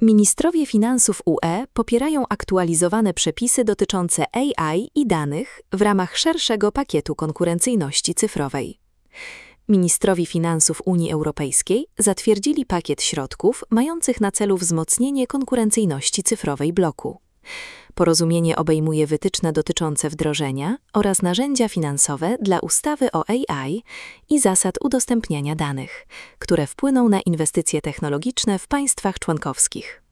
Ministrowie finansów UE popierają aktualizowane przepisy dotyczące AI i danych w ramach szerszego pakietu konkurencyjności cyfrowej. Ministrowie finansów Unii Europejskiej zatwierdzili pakiet środków mających na celu wzmocnienie konkurencyjności cyfrowej bloku. Porozumienie obejmuje wytyczne dotyczące wdrożenia oraz narzędzia finansowe dla ustawy o AI i zasad udostępniania danych, które wpłyną na inwestycje technologiczne w państwach członkowskich.